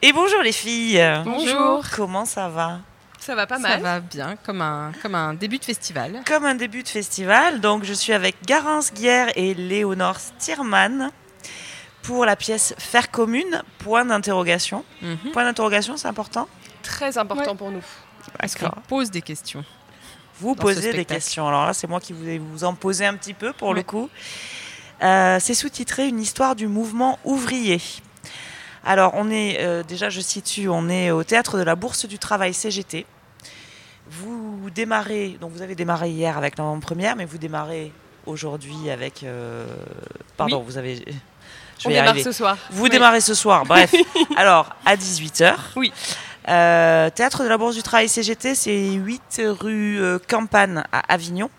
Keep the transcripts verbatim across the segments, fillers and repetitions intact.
Et bonjour les filles. Bonjour. Comment ça va ? Ça va pas mal. Ça va bien, comme un, comme un début de festival. Comme un début de festival. Donc je suis avec Garance Guerre et Léonore Stierman pour la pièce Faire commune, point d'interrogation. Mm-hmm. Point d'interrogation, c'est important ? Très important ouais. pour nous. Parce qu'on pose des questions. Vous posez des questions. Alors là, c'est moi qui vais vous en poser un petit peu pour ouais. le coup. Euh, c'est sous-titré « Une histoire du mouvement ouvrier ». Alors, on est, euh, déjà, je situe, on est au Théâtre de la Bourse du Travail C G T. Vous démarrez, donc vous avez démarré hier avec l'avant-première, mais vous démarrez aujourd'hui avec... Euh, pardon, oui. vous avez... Je vais on démarre arriver. ce soir. Vous oui. démarrez ce soir, bref. Alors, à dix-huit heures. Oui. Euh, Théâtre de la Bourse du Travail C G T, c'est huit rue euh, Campagne à Avignon.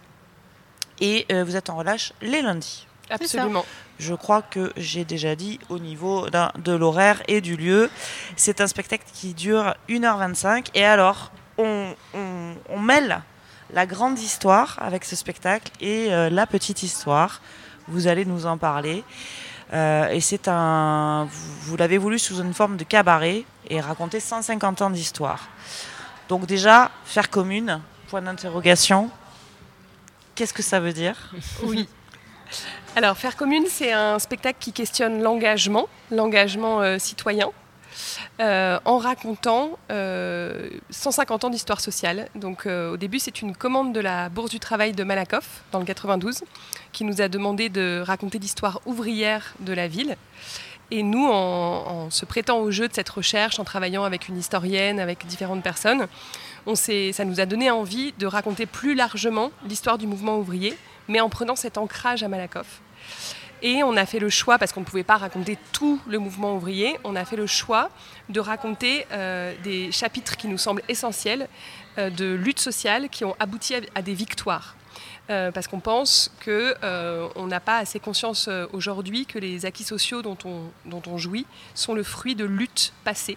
Et euh, vous êtes en relâche les lundis. Absolument. Je crois que j'ai déjà dit au niveau de l'horaire et du lieu. C'est un spectacle qui dure une heure vingt-cinq. Et alors, on, on, on mêle la grande histoire avec ce spectacle et euh, la petite histoire. Vous allez nous en parler. Euh, et c'est un... Vous, vous l'avez voulu sous une forme de cabaret et raconter cent cinquante ans d'histoire. Donc déjà, faire commune, point d'interrogation. Qu'est-ce que ça veut dire ? Oui. Alors, Faire commune, c'est un spectacle qui questionne l'engagement, l'engagement euh, citoyen, euh, en racontant euh, cent cinquante ans d'histoire sociale. Donc, euh, au début, c'est une commande de la Bourse du Travail de Malakoff, dans le quatre-vingt-douze, qui nous a demandé de raconter l'histoire ouvrière de la ville. Et nous, en, en se prêtant au jeu de cette recherche, en travaillant avec une historienne, avec différentes personnes, on s'est, ça nous a donné envie de raconter plus largement l'histoire du mouvement ouvrier, mais en prenant cet ancrage à Malakoff. Et on a fait le choix, parce qu'on ne pouvait pas raconter tout le mouvement ouvrier, on a fait le choix de raconter euh, des chapitres qui nous semblent essentiels euh, de lutte sociale qui ont abouti à, à des victoires. Euh, parce qu'on pense qu'on euh, n'a pas assez conscience euh, aujourd'hui que les acquis sociaux dont on, dont on jouit sont le fruit de luttes passées.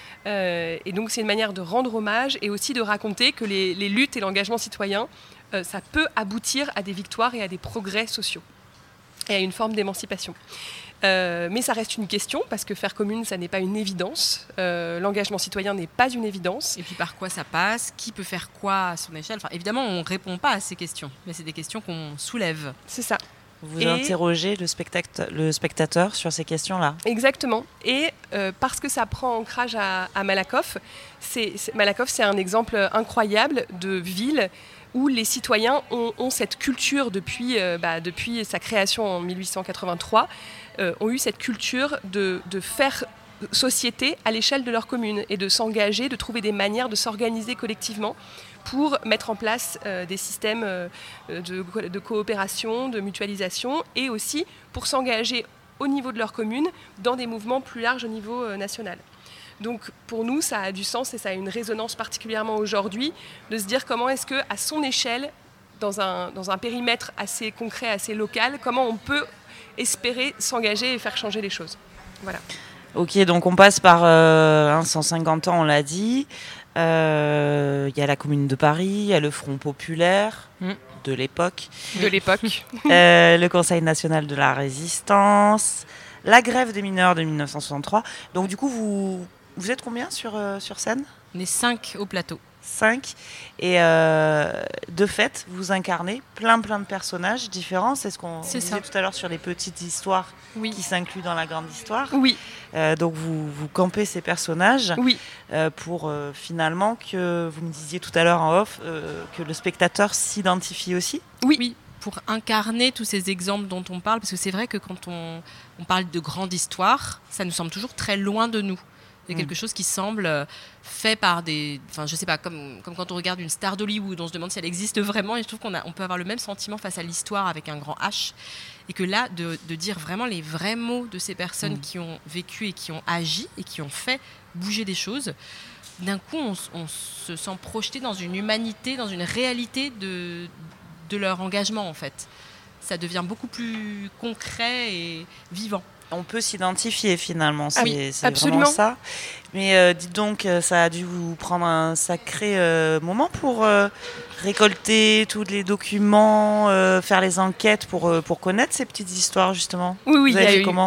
Euh, et donc c'est une manière de rendre hommage et aussi de raconter que les, les luttes et l'engagement citoyen, euh, ça peut aboutir à des victoires et à des progrès sociaux et à une forme d'émancipation. Euh, mais ça reste une question, parce que faire commune, ça n'est pas une évidence. Euh, l'engagement citoyen n'est pas une évidence. Et puis par quoi ça passe ? Qui peut faire quoi à son échelle ? Enfin, évidemment, on ne répond pas à ces questions, mais c'est des questions qu'on soulève. C'est ça. Vous et interrogez le, spectacle, le spectateur sur ces questions-là. Exactement. Et euh, parce que ça prend ancrage à, à Malakoff, c'est, c'est, Malakoff, c'est un exemple incroyable de ville où les citoyens ont, ont cette culture depuis, euh, bah, depuis sa création en mille huit cent quatre-vingt-trois, euh, ont eu cette culture de, de faire société à l'échelle de leur commune et de s'engager, de trouver des manières de s'organiser collectivement pour mettre en place euh, des systèmes euh, de, de coopération, de mutualisation et aussi pour s'engager au niveau de leur commune dans des mouvements plus larges au niveau euh, national. Donc pour nous, ça a du sens et ça a une résonance particulièrement aujourd'hui de se dire comment est-ce qu'à son échelle, dans un, dans un périmètre assez concret, assez local, comment on peut espérer s'engager et faire changer les choses. Voilà. Ok, donc on passe par euh, hein, cent cinquante ans, on l'a dit. Il euh, y a la Commune de Paris, il y a le Front populaire mmh. de l'époque. De l'époque. euh, le Conseil national de la résistance, la grève des mineurs de dix-neuf cent soixante-trois. Donc du coup, vous, vous êtes combien sur, euh, sur scène ? On est cinq au plateau. Cinq. Et euh, de fait, vous incarnez plein plein de personnages différents. C'est ce qu'on C'est disait ça. tout à l'heure sur les petites histoires oui. qui s'incluent dans la grande histoire. Oui. Euh, donc vous, vous campez ces personnages oui. euh, pour euh, finalement que, vous me disiez tout à l'heure en off, euh, que le spectateur s'identifie aussi. Oui. oui. Pour incarner tous ces exemples dont on parle, parce que c'est vrai que quand on, on parle de grande histoire, ça nous semble toujours très loin de nous. C'est quelque chose qui semble fait par des... Enfin, je sais pas, comme, comme quand on regarde une star d'Hollywood, on se demande si elle existe vraiment, et je trouve qu'on a, on peut avoir le même sentiment face à l'histoire avec un grand H, et que là, de, de dire vraiment les vrais mots de ces personnes mmh. qui ont vécu et qui ont agi, et qui ont fait bouger des choses, d'un coup, on, on se sent projeté dans une humanité, dans une réalité de, de leur engagement, en fait. Ça devient beaucoup plus concret et vivant. On peut s'identifier finalement, c'est, ah oui, c'est absolument. vraiment ça. Mais euh, dites donc, ça a dû vous prendre un sacré euh, moment pour euh, récolter tous les documents, euh, faire les enquêtes pour, euh, pour connaître ces petites histoires justement. Oui, oui, vous avez il y a fait eu, comment ?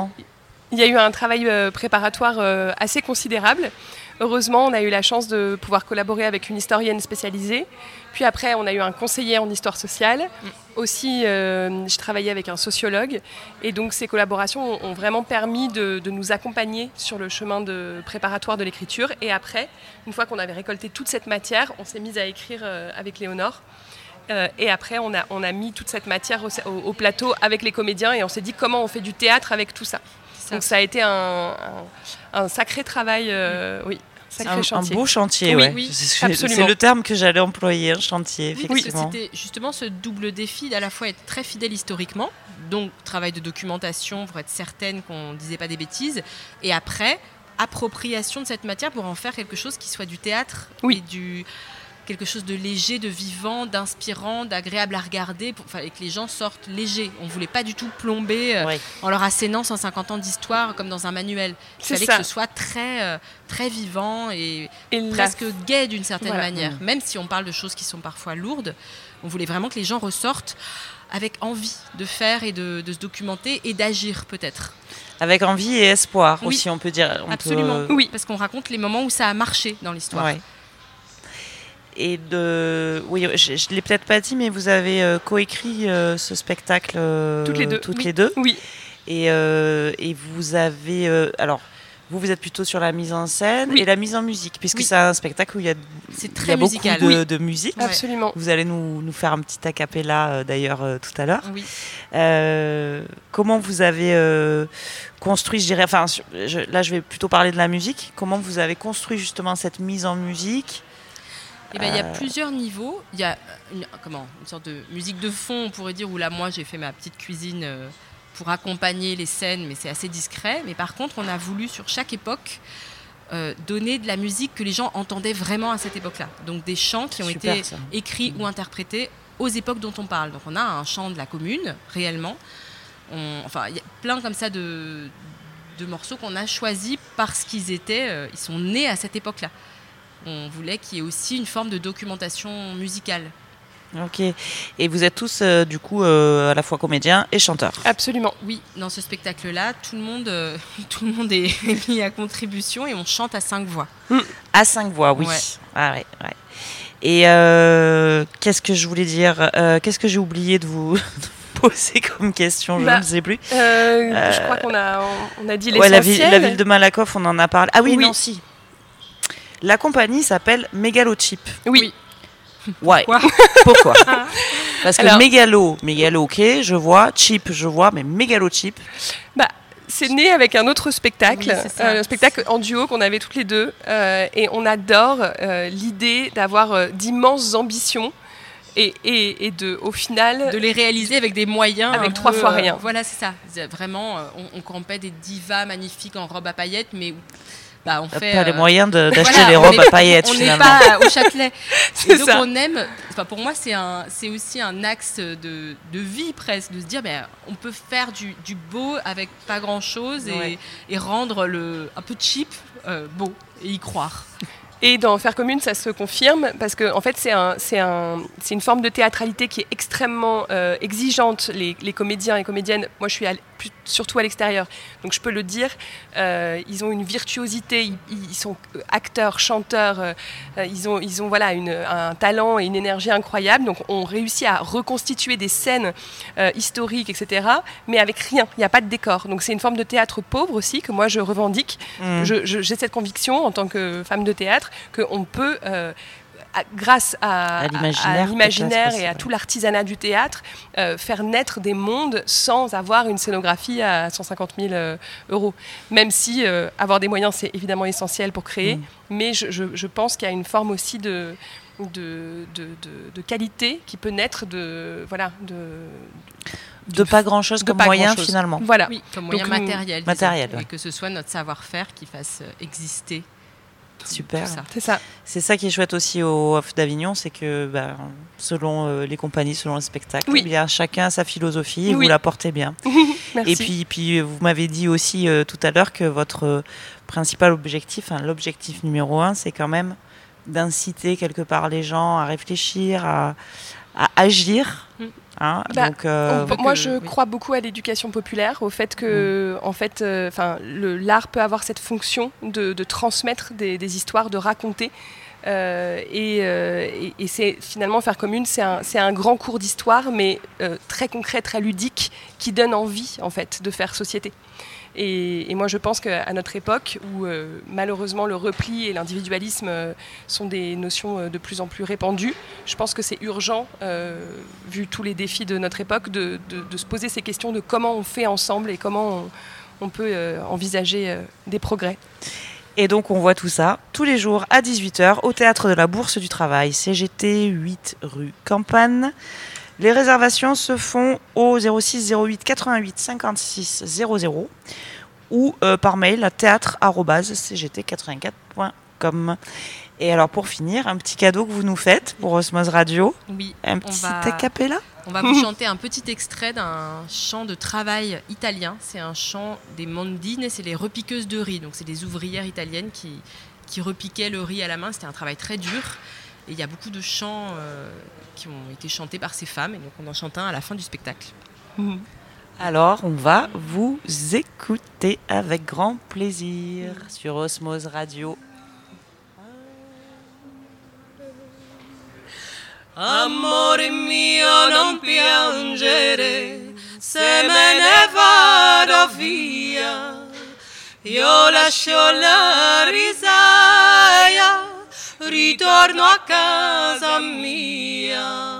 Il y a eu un travail euh, préparatoire euh, assez considérable. Heureusement, on a eu la chance de pouvoir collaborer avec une historienne spécialisée. Puis après, on a eu un conseiller en histoire sociale. Mm. Aussi, euh, je travaillais avec un sociologue. Et donc, ces collaborations ont vraiment permis de, de nous accompagner sur le chemin de préparatoire de l'écriture. Et après, une fois qu'on avait récolté toute cette matière, on s'est mis à écrire euh, avec Léonore. Euh, et après, on a, on a mis toute cette matière au, au, au plateau avec les comédiens. Et on s'est dit comment on fait du théâtre avec tout ça. Ça. Donc ça a été un, un, un sacré travail, euh, oui, sacré un, chantier. Un beau chantier, oui, ouais. oui, c'est, c'est le terme que j'allais employer, un chantier, effectivement. Oui, c'était justement ce double défi d'à la fois être très fidèle historiquement, donc travail de documentation pour être certaine qu'on ne disait pas des bêtises, et après, appropriation de cette matière pour en faire quelque chose qui soit du théâtre, oui. et du... quelque chose de léger, de vivant, d'inspirant, d'agréable à regarder, pour, enfin, et que les gens sortent légers. On ne voulait pas du tout plomber euh, oui. en leur assénant cent cinquante ans d'histoire comme dans un manuel. Il fallait ça. que ce soit très, euh, très vivant et, et presque la... gai d'une certaine voilà. manière. Mmh. Même si on parle de choses qui sont parfois lourdes, on voulait vraiment que les gens ressortent avec envie de faire et de, de se documenter et d'agir peut-être. Avec envie et espoir oui. aussi, on peut dire. On Absolument, peut... oui, parce qu'on raconte les moments où ça a marché dans l'histoire. Ouais. Et de, oui, je ne l'ai peut-être pas dit, mais vous avez euh, coécrit euh, ce spectacle euh, toutes les deux. Toutes oui. les deux. Oui. Et, euh, et vous avez, euh, alors, vous vous êtes plutôt sur la mise en scène oui. et la mise en musique, puisque oui. c'est un spectacle où il y a, c'est très il y a musical. beaucoup de, oui. de musique. Absolument. Vous allez nous, nous faire un petit a cappella euh, d'ailleurs euh, tout à l'heure. Oui. Euh, comment vous avez euh, construit, je dirais, enfin, je, là je vais plutôt parler de la musique. Comment vous avez construit justement cette mise en musique? Eh ben, il y a plusieurs niveaux. Il y a une, comment, une sorte de musique de fond, on pourrait dire, où là, moi, j'ai fait ma petite cuisine euh, pour accompagner les scènes, mais c'est assez discret. Mais par contre, on a voulu, sur chaque époque, euh, donner de la musique que les gens entendaient vraiment à cette époque-là. Donc, des chants qui ont Super, été ça. écrits mmh. ou interprétés aux époques dont on parle. Donc, on a un chant de la commune, réellement. On, enfin, il y a plein comme ça de, de morceaux qu'on a choisis parce qu'ils étaient, euh, ils sont nés à cette époque-là. On voulait qu'il y ait aussi une forme de documentation musicale. Ok. Et vous êtes tous, euh, du coup, euh, à la fois comédiens et chanteurs. Absolument. Oui, dans ce spectacle-là, tout le monde, euh, tout le monde est mis à contribution et on chante à cinq voix. Mmh. À cinq voix, oui. Ouais. Ah, ouais, ouais. Et euh, qu'est-ce que je voulais dire euh, Qu'est-ce que j'ai oublié de vous poser comme question? Je bah, ne sais plus. Euh, euh, je crois qu'on a, on a dit l'essentiel. Ouais, la, ville, la ville de Malakoff, on en a parlé. Ah oui, oui. non, si. La compagnie s'appelle Megalochip. Oui. Ouais. Pourquoi, Pourquoi Parce que Alors, mégalo, mégalo, ok, je vois, chip, je vois, mais Megalochip. Bah, c'est né avec un autre spectacle, oui, euh, un spectacle en duo qu'on avait toutes les deux, euh, et on adore euh, l'idée d'avoir euh, d'immenses ambitions. Et, et, et de, au final, de les réaliser avec des moyens avec trois peu, fois rien. Euh, voilà, c'est ça. Vraiment, on, on campait des divas magnifiques en robe à paillettes, mais bah, on fait. Pas euh... les moyens de, d'acheter voilà, des robes est, à paillettes. On n'est pas au Châtelet. Et donc ça. on aime. Enfin, pour moi, c'est un, c'est aussi un axe de, de vie presque, de se dire, ben, on peut faire du, du beau avec pas grand chose et, ouais. et rendre le un peu cheap euh, beau et y croire. Et dans Faire commune, ça se confirme parce que en fait, c'est, un, c'est, un, c'est une forme de théâtralité qui est extrêmement euh, exigeante. Les, les comédiens et comédiennes, moi je suis à, plus, surtout à l'extérieur, donc je peux le dire, euh, ils ont une virtuosité, ils, ils sont acteurs, chanteurs, euh, ils ont, ils ont voilà, une, un talent et une énergie incroyable. Donc on réussit à reconstituer des scènes euh, historiques, et cetera, mais avec rien, il n'y a pas de décor. Donc c'est une forme de théâtre pauvre aussi que moi je revendique. Mmh. Je, je, j'ai cette conviction en tant que femme de théâtre qu'on peut, euh, à, grâce à, à l'imaginaire, à l'imaginaire et à tout l'artisanat du théâtre, euh, faire naître des mondes sans avoir une scénographie à cent cinquante mille euh, euros. Même si euh, avoir des moyens, c'est évidemment essentiel pour créer, mmh. mais je, je, je pense qu'il y a une forme aussi de, de, de, de, de qualité qui peut naître de... Voilà, de, de de pas grand chose comme moyen finalement. Voilà. Oui, comme moyen Donc, matériel. matériel disons, ouais. Et que ce soit notre savoir-faire qui fasse exister. Super. Ça. C'est ça. C'est ça qui est chouette aussi au Off d'Avignon, c'est que bah, selon euh, les compagnies, selon le spectacle, oui. il y a chacun sa philosophie et oui. vous la portez bien. Merci. Et puis, puis vous m'avez dit aussi euh, tout à l'heure que votre euh, principal objectif, hein, l'objectif numéro un, c'est quand même d'inciter quelque part les gens à réfléchir, à, à agir. Mm. Hein, bah, donc, euh, on, moi, que, je oui. crois beaucoup à l'éducation populaire, au fait que, mmh. en fait, euh, le, l'art peut avoir cette fonction de, de transmettre des, des histoires, de raconter. Euh, et, euh, et, et c'est finalement Faire commune, c'est un, c'est un grand cours d'histoire, mais euh, très concret, très ludique, qui donne envie, en fait, de faire société. Et, et moi, je pense qu'à notre époque, où euh, malheureusement le repli et l'individualisme euh, sont des notions euh, de plus en plus répandues, je pense que c'est urgent, euh, vu tous les défis de notre époque, de, de, de se poser ces questions de comment on fait ensemble et comment on, on peut euh, envisager euh, des progrès. Et donc on voit tout ça tous les jours à dix-huit heures au Théâtre de la Bourse du Travail, C G T huit rue Campagne. Les réservations se font au zéro six zéro huit quatre-vingt-huit cinquante-six zéro zéro ou euh, par mail à théâtre arobase c g t quatre-vingt-quatre point com. Et alors pour finir, un petit cadeau que vous nous faites pour Osmose Radio. Oui, un petit va... a cappella. On va vous chanter un petit extrait d'un chant de travail italien. C'est un chant des mondine, c'est les repiqueuses de riz. Donc c'est des ouvrières italiennes qui, qui repiquaient le riz à la main. C'était un travail très dur. Et il y a beaucoup de chants euh, qui ont été chantés par ces femmes. Et donc on en chante un à la fin du spectacle. Mmh. Alors on va vous écouter avec grand plaisir sur Osmose Radio. Amore mio, non piangere, se me ne vado via, io lascio la risaia, ritorno a casa mia.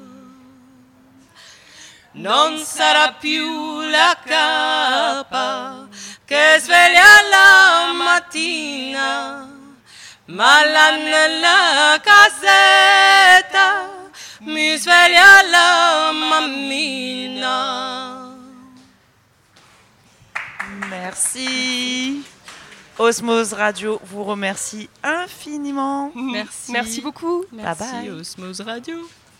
Non sarà più la capa che sveglia la mattina, ma là nella casetta mi sveglia la mammina. Merci. Osmose Radio vous remercie infiniment. Merci. Merci beaucoup. Merci bye bye. Osmose Radio.